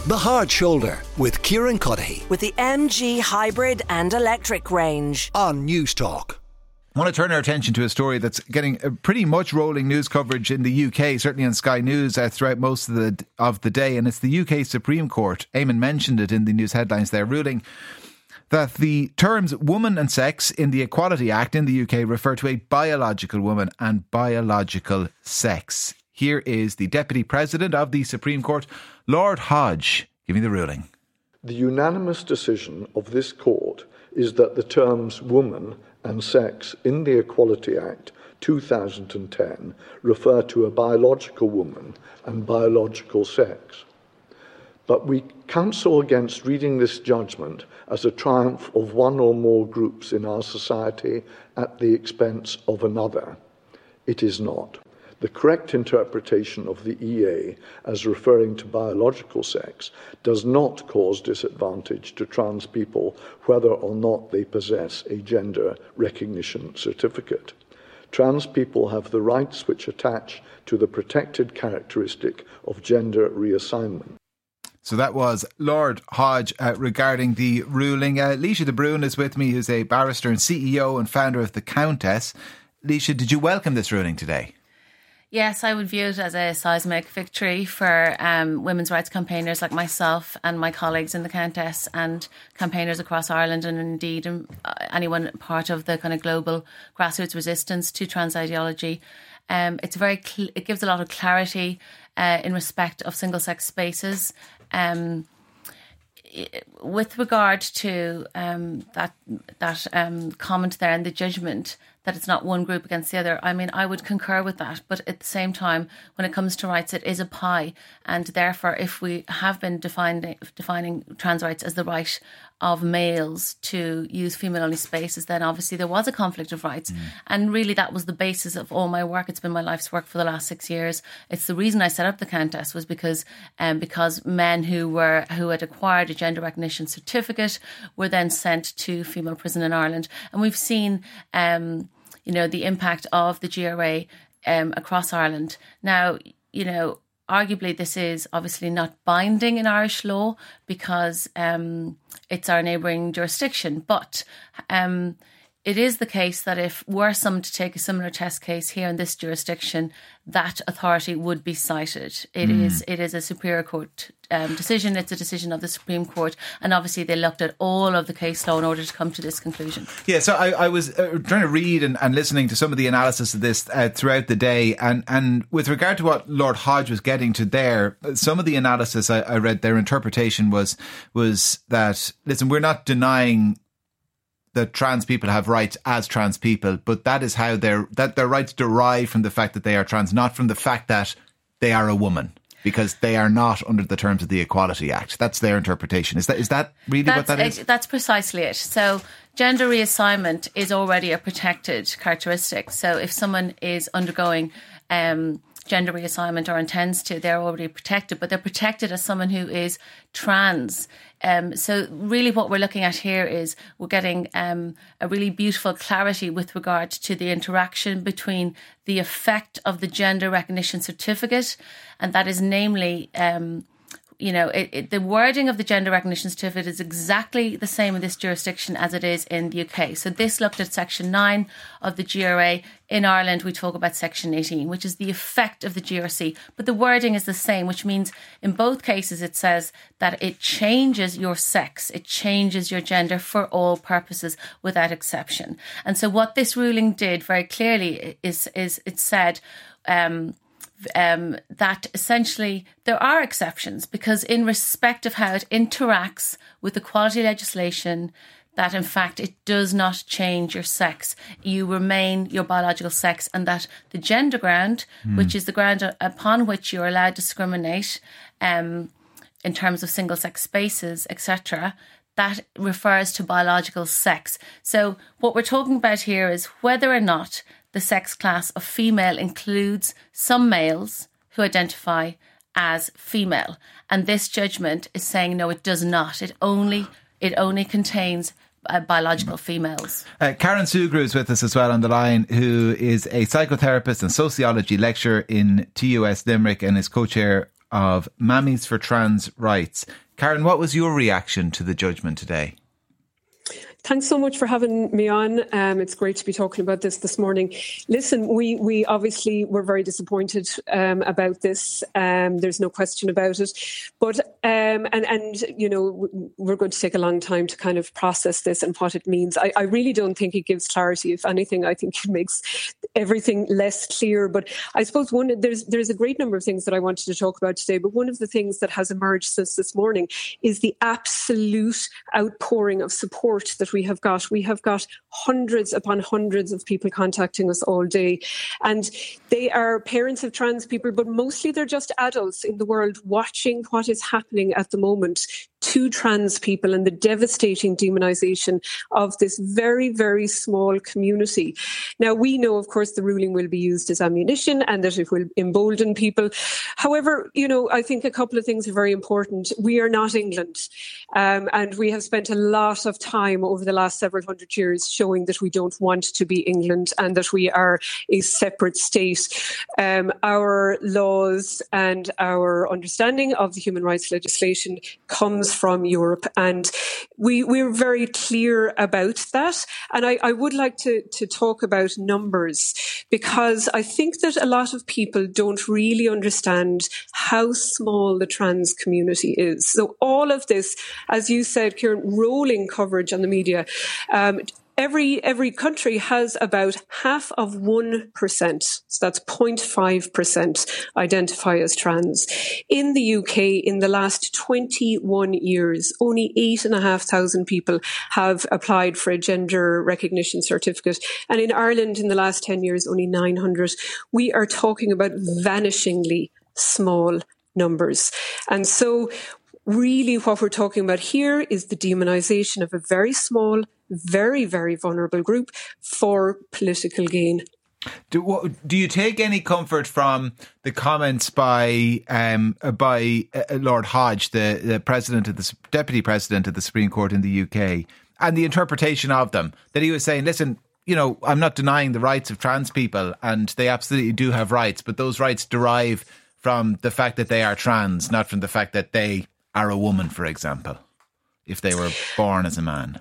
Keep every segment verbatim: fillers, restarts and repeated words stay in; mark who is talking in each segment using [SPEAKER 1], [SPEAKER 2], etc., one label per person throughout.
[SPEAKER 1] The Hard Shoulder with Kieran Cuddihy.
[SPEAKER 2] With the M G hybrid and electric range.
[SPEAKER 1] On News Talk.
[SPEAKER 3] I want to turn our attention to a story that's getting pretty much rolling news coverage in the U K, certainly on Sky News uh, throughout most of the of the day, and it's the U K Supreme Court. Eamon mentioned it in the news headlines there, ruling that the terms woman and sex in the Equality Act in the U K refer to a biological woman and biological sex. Here is the Deputy President of the Supreme Court, Lord Hodge, giving the ruling.
[SPEAKER 4] The unanimous decision of this court is that the terms woman and sex in the Equality Act two thousand ten refer to a biological woman and biological sex. But we counsel against reading this judgment as a triumph of one or more groups in our society at the expense of another. It is not. The correct interpretation of the E A as referring to biological sex does not cause disadvantage to trans people whether or not they possess a gender recognition certificate. Trans people have the rights which attach to the protected characteristic of gender reassignment.
[SPEAKER 3] So that was Lord Hodge uh, regarding the ruling. Uh, Leisha de Bruin is with me, who's a barrister and C E O and founder of The Countess. Leisha, did you welcome this ruling today?
[SPEAKER 5] Yes, I would view it as a seismic victory for um, women's rights campaigners like myself and my colleagues in the Countess and campaigners across Ireland, and indeed um, anyone part of the kind of global grassroots resistance to trans ideology. Um, it's very cl- it gives a lot of clarity uh, in respect of single-sex spaces. Um, with regard to um, that that um, comment there in the judgment, that it's not one group against the other, I mean, I would concur with that. But at the same time, when it comes to rights, it is a pie. And therefore, if we have been defining, defining trans rights as the right of males to use female-only spaces, then obviously there was a conflict of rights. Mm. And really, that was the basis of all my work. It's been my life's work for the last six years. It's the reason I set up the Countess was because um, because men who were who had acquired a gender recognition certificate were then sent to female prison in Ireland. And we've seen Um, you know, the impact of the G R A um, across Ireland. Now, you know, arguably this is obviously not binding in Irish law because um, it's our neighbouring jurisdiction. But um, it is the case that if were someone to take a similar test case here in this jurisdiction, that authority would be cited. It mm. is it is a Superior Court um, decision. It's a decision of the Supreme Court. And obviously they looked at all of the case law in order to come to this conclusion. Yeah,
[SPEAKER 3] so I, I was uh, trying to read and, and listening to some of the analysis of this uh, throughout the day. And, and with regard to what Lord Hodge was getting to there, some of the analysis I, I read, their interpretation was was that, listen, we're not denying that trans people have rights as trans people, but that is how their that their rights derive from the fact that they are trans, not from the fact that they are a woman, because they are not under the terms of the Equality Act. That's their interpretation. Is that is that really
[SPEAKER 5] that's,
[SPEAKER 3] what that is?
[SPEAKER 5] That's precisely it. So gender reassignment is already a protected characteristic. So if someone is undergoing um, gender reassignment or intends to, they're already protected, but they're protected as someone who is trans. Um, so really what we're looking at here is we're getting um, a really beautiful clarity with regard to the interaction between the effect of the gender recognition certificate, and that is namely um, you know, it, it, the wording of the gender recognition certificate is exactly the same in this jurisdiction as it is in the U K. So this looked at section nine of the G R A. In Ireland, we talk about section eighteen, which is the effect of the G R C. But the wording is the same, which means in both cases it says that it changes your sex, it changes your gender for all purposes without exception. And so what this ruling did very clearly is, is it said um, Um, that essentially there are exceptions, because in respect of how it interacts with equality legislation, that in fact it does not change your sex. You remain your biological sex, and that the gender ground, mm. which is the ground upon which you're allowed to discriminate um, in terms of single-sex spaces, et cetera, that refers to biological sex. So what we're talking about here is whether or not the sex class of female includes some males who identify as female. And this judgment is saying, no, it does not. It only it only contains uh, biological females.
[SPEAKER 3] Uh, Karen Sugrue is with us as well on the line, who is a psychotherapist and sociology lecturer in T U S Limerick and is co-chair of Mammies for Trans Rights. Karen, what was your reaction to the judgment today?
[SPEAKER 6] Thanks so much for having me on. Um, it's great to be talking about this this morning. Listen, we we obviously were very disappointed um, about this. Um, there's no question about it. But um, and and you know we're going to take a long time to kind of process this and what it means. I, I really don't think it gives clarity. If anything, I think it makes everything less clear. But I suppose one there's there's a great number of things that I wanted to talk about today. But one of the things that has emerged since this morning is the absolute outpouring of support that we have got. We have got hundreds upon hundreds of people contacting us all day. And they are parents of trans people, but mostly they're just adults in the world watching what is happening at the moment to trans people and the devastating demonisation of this very, very small community. Now, we know, of course, the ruling will be used as ammunition and that it will embolden people. However, you know, I think a couple of things are very important. We are not England, um, and we have spent a lot of time over the last several hundred years showing that we don't want to be England and that we are a separate state. Um, our laws and our understanding of the human rights legislation comes from Europe, and we, we're very clear about that. And I, I would like to, to talk about numbers, because I think that a lot of people don't really understand how small the trans community is. So all of this, as you said, Kieran, rolling coverage on the media, um, Every every country has about half of one percent, so that's zero point five percent, identify as trans. In the U K, in the last twenty-one years, only eight and a half thousand people have applied for a gender recognition certificate. And in Ireland, in the last ten years, only nine hundred. We are talking about vanishingly small numbers. And so really what we're talking about here is the demonisation of a very small, very, very vulnerable group for political gain.
[SPEAKER 3] Do, do you take any comfort from the comments by um, by uh, Lord Hodge, the, the president of the deputy president of the Supreme Court in the U K, and the interpretation of them, that he was saying, listen, you know, I'm not denying the rights of trans people, and they absolutely do have rights, but those rights derive from the fact that they are trans, not from the fact that they are a woman, for example, if they were born as a man?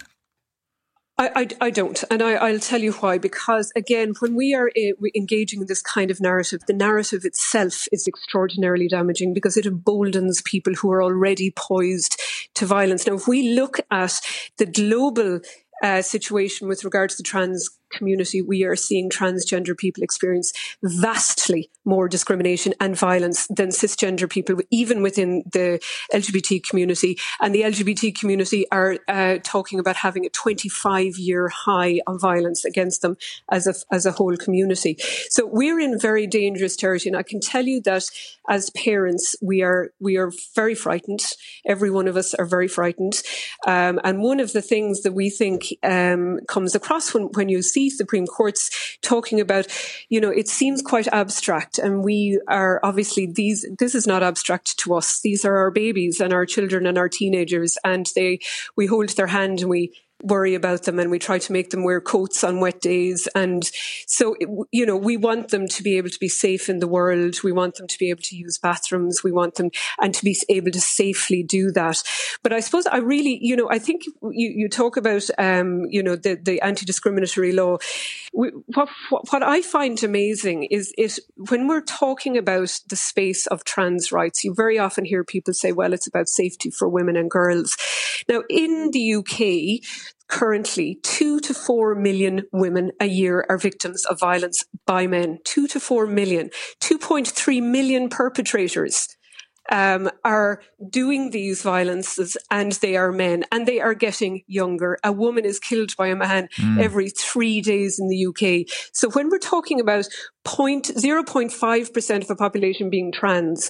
[SPEAKER 6] I, I, I don't. And I, I'll tell you why. Because, again, when we are uh, engaging in this kind of narrative, the narrative itself is extraordinarily damaging because it emboldens people who are already poised to violence. Now, if we look at the global uh, situation with regard to the trans community, we are seeing transgender people experience vastly more discrimination and violence than cisgender people, even within the L G B T community. And the L G B T community are uh, talking about having a twenty-five year high of violence against them as a, as a whole community. So we're in very dangerous territory. And I can tell you that as parents, we are, we are very frightened. Every one of us are very frightened. Um, and one of the things that we think um, comes across when, when you see Supreme Courts talking about, you know, it seems quite abstract, and we are obviously these, this is not abstract to us. These are our babies and our children and our teenagers, and they, we hold their hand and we worry about them and we try to make them wear coats on wet days. And so, you know, we want them to be able to be safe in the world. We want them to be able to use bathrooms. We want them and to be able to safely do that. But I suppose I really, you know, I think you, you talk about, um, you know, the, the anti-discriminatory law. We, what, what I find amazing is it, when we're talking about the space of trans rights, you very often hear people say, well, it's about safety for women and girls. Now, in the U K, currently, two to four million women a year are victims of violence by men. Two to four million. two point three million perpetrators um, are doing these violences, and they are men, and they are getting younger. A woman is killed by a man mm. every three days in the U K. So when we're talking about zero point five percent of a population being trans,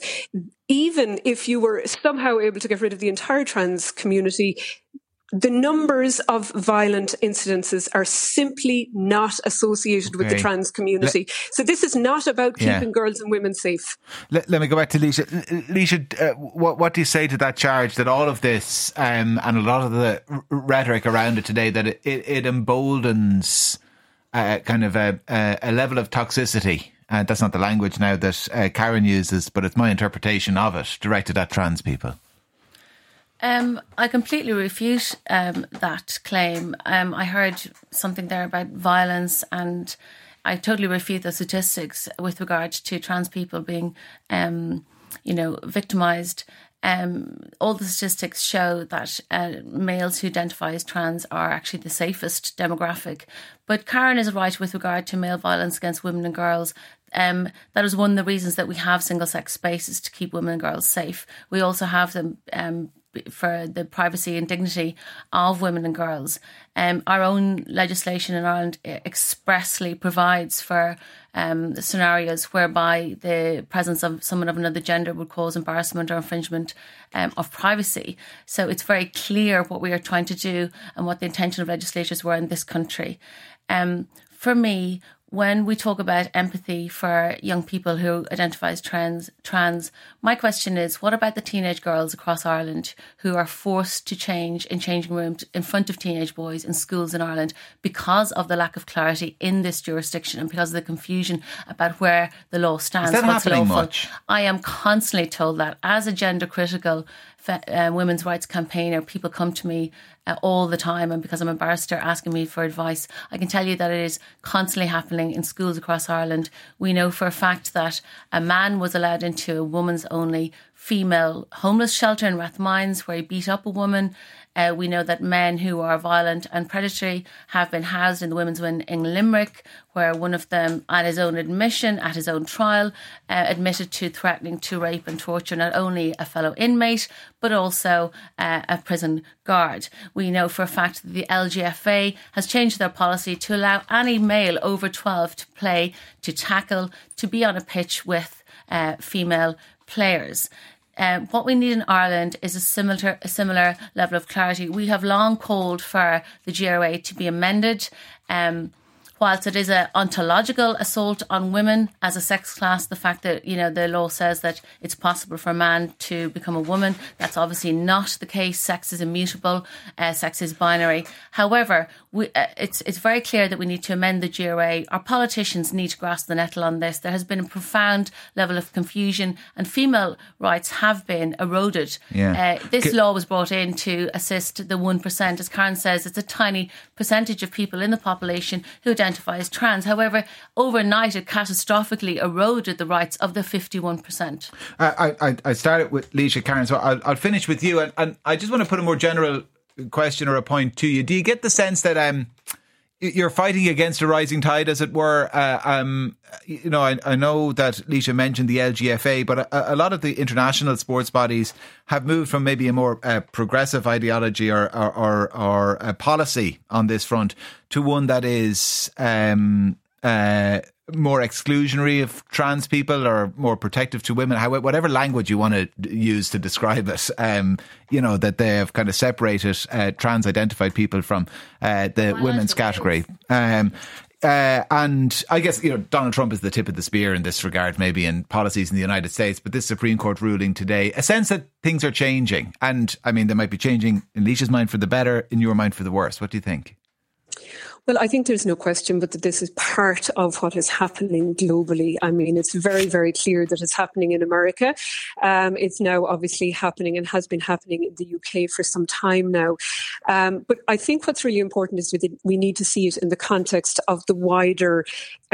[SPEAKER 6] even if you were somehow able to get rid of the entire trans community, the numbers of violent incidences are simply not associated okay. with the trans community. Let, so this is not about keeping yeah. girls and women safe. Let,
[SPEAKER 3] let me go back to Laoise. Laoise, uh, what, what do you say to that charge that all of this um, and a lot of the r- rhetoric around it today, that it, it, it emboldens uh, kind of a, a level of toxicity Uh, that's not the language now that uh, Karen uses, but it's my interpretation of it, directed at trans people.
[SPEAKER 5] Um, I completely refute um, that claim. Um, I heard something there about violence, and I totally refute the statistics with regard to trans people being, um, you know, victimised. Um, all the statistics show that uh, males who identify as trans are actually the safest demographic. But Karen is right with regard to male violence against women and girls. Um, that is one of the reasons that we have single-sex spaces, to keep women and girls safe. We also have them um, for the privacy and dignity of women and girls. Um, our own legislation in Ireland expressly provides for um, scenarios whereby the presence of someone of another gender would cause embarrassment or infringement um, of privacy. So it's very clear what we are trying to do and what the intention of legislators were in this country. Um, for me, when we talk about empathy for young people who identify as trans, trans, my question is, what about the teenage girls across Ireland who are forced to change in changing rooms in front of teenage boys in schools in Ireland because of the lack of clarity in this jurisdiction and because of the confusion about where the law stands?
[SPEAKER 3] Is that
[SPEAKER 5] what's
[SPEAKER 3] happening
[SPEAKER 5] lawful?
[SPEAKER 3] much?
[SPEAKER 5] I am constantly told that. As a gender critical uh, women's rights campaigner, people come to me Uh, all the time, and because I'm a barrister, asking me for advice. I can tell you that it is constantly happening in schools across Ireland. We know for a fact that a man was allowed into a woman's only female homeless shelter in Rathmines where he beat up a woman. Uh, we know that men who are violent and predatory have been housed in the women's wing in Limerick, where one of them, at his own admission, at his own trial, uh, admitted to threatening to rape and torture not only a fellow inmate, but also uh, a prison guard. We know for a fact that the L G F A has changed their policy to allow any male over twelve to play, to tackle, to be on a pitch with uh, female players. Um, what we need in Ireland is a similar a similar level of clarity. We have long called for the G R A to be amended. Um, whilst it is an ontological assault on women as a sex class, the fact that, you know, the law says that it's possible for a man to become a woman, that's obviously not the case. Sex is immutable. Uh, sex is binary. However, we, uh, it's it's very clear that we need to amend the G R A. Our politicians need to grasp the nettle on this. There has been a profound level of confusion, and female rights have been eroded.
[SPEAKER 3] Yeah.
[SPEAKER 5] Uh, this
[SPEAKER 3] C-
[SPEAKER 5] law was brought in to assist the one percent. As Karen says, it's a tiny percentage of people in the population who identify as trans. However, overnight it catastrophically eroded the rights of the fifty-one percent.
[SPEAKER 3] Uh, I, I, I started with Laoise, Karen, so I'll, I'll finish with you. And, and I just want to put a more general question or a point to you. Do you get the sense that um, you're fighting against a rising tide, as it were? Uh, um, you know, I, I know that Laoise mentioned the L G F A, but a, a lot of the international sports bodies have moved from maybe a more uh, progressive ideology or or, or, or a policy on this front to one that is um, uh, more exclusionary of trans people or more protective to women, however, whatever language you want to use to describe it, um, you know, that they have kind of separated uh, trans-identified people from uh, the well, women's category. Um, uh, and I guess, you know, Donald Trump is the tip of the spear in this regard, maybe in policies in the United States, but this Supreme Court ruling today, a sense that things are changing. And I mean, they might be changing in Laoise's mind for the better, in your mind for the worse. What do you think?
[SPEAKER 6] Well, I think there's no question but that this is part of what is happening globally. I mean, it's very, very clear that it's happening in America. Um, it's now obviously happening and has been happening in the U K for some time now. Um, but I think what's really important is that we need to see it in the context of the wider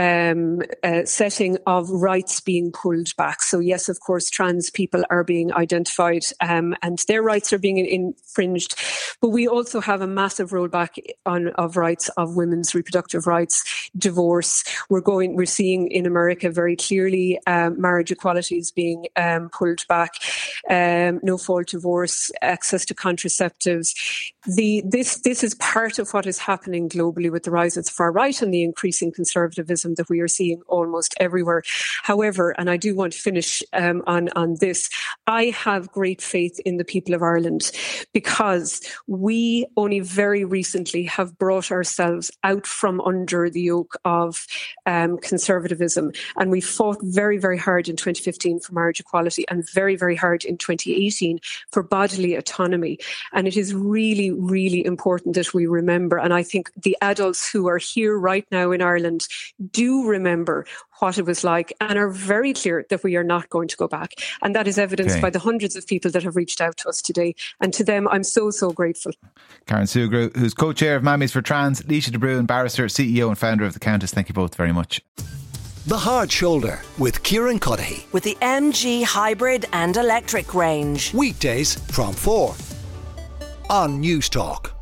[SPEAKER 6] um, uh, setting of rights being pulled back. So yes, of course, trans people are being identified um, and their rights are being infringed. But we also have a massive rollback on of rights of women's reproductive rights, divorce. We're going, we're seeing in America very clearly um, marriage equality is being um, pulled back, um, no fault divorce, access to contraceptives. The this this is part of what is happening globally with the rise of the far right and the increasing conservatism that we are seeing almost everywhere. However, and I do want to finish um, on on this, I have great faith in the people of Ireland because we only very recently have brought ourselves out from under the yoke of um, conservatism. And we fought very, very hard in twenty fifteen for marriage equality and very, very hard in twenty eighteen for bodily autonomy. And it is really, really important that we remember. And I think the adults who are here right now in Ireland do remember what it was like and are very clear that we are not going to go back. And that is evidenced
[SPEAKER 3] okay.
[SPEAKER 6] by the hundreds of people that have reached out to us today. And to them, I'm so, so grateful.
[SPEAKER 3] Karen Sugrue, who's co-chair of Mammies for Trans, Leisha de Bruin, barrister, C E O and founder of The Countess. Thank you both very much.
[SPEAKER 1] The Hard Shoulder with Kieran Cuddihy.
[SPEAKER 2] With the M G hybrid and electric range.
[SPEAKER 1] Weekdays from four on News Talk.